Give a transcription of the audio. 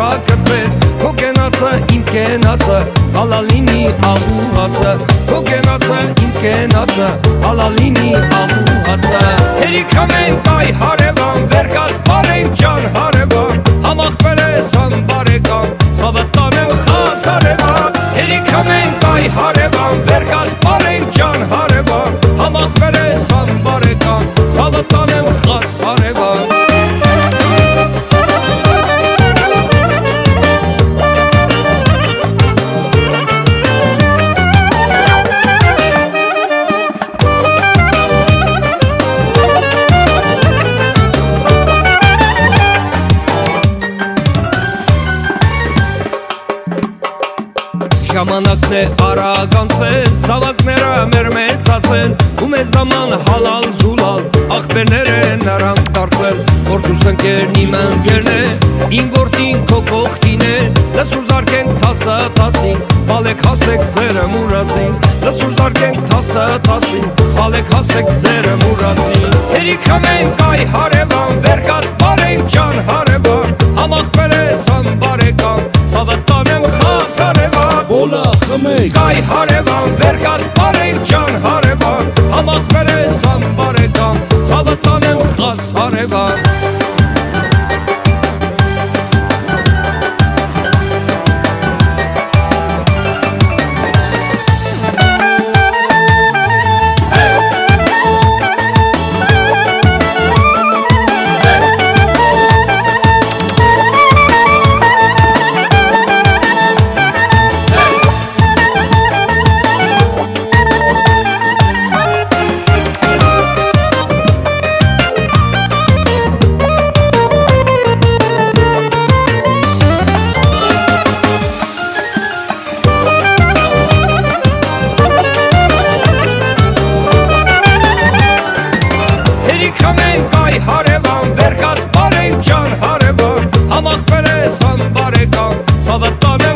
կտրել Քո կենացը իմ կենացը Հալալինի աղուհացը Քո կենացը իմ կենացը Հալալինի աղուհացը Հերիքա մենք այ հարևան Վերկաս բարենք ջան հարևան Համախբեր ես հան բարեկան Ցավը տանեմ խաս հարևան Հերիքա մենք այ հարևան Վերկաս բարենք ջան հարևան Համախբեր ես հան բարեկան Ցավը տանեմ խաս հարևան Ժամանակն է արագ անցել, զավակները մեր մեծացել ու մեզ նման հալալ զուլալ, աղբերներ են նրանք դարձել Գործուս ընկերն իմ ընկերն է, իմ գործին քո կողքին է Լսուր զարկենք թասը թասին, բալեք հասեք ձերը մուրացին Լսուր զարկենք թասը թասին, բալեք հասեք ձերը մուրացին Հերիքա մենք այ հարևան, վերկաս բարենք ջան հարևան Համախբեր ես հան բարեկան, ցավը տանեմ խաս հարևան Բոլա խմեք Այ հարևան, վերկաս բարենք ջան հարևան Համախբեր ես հան բարեկան, ցավը տանեմ խաս հարևան Մենք այ հարևան, վերկաս բարենք ջան հարևան Համախբեր ես հան բարեկան, ցավը տանեմ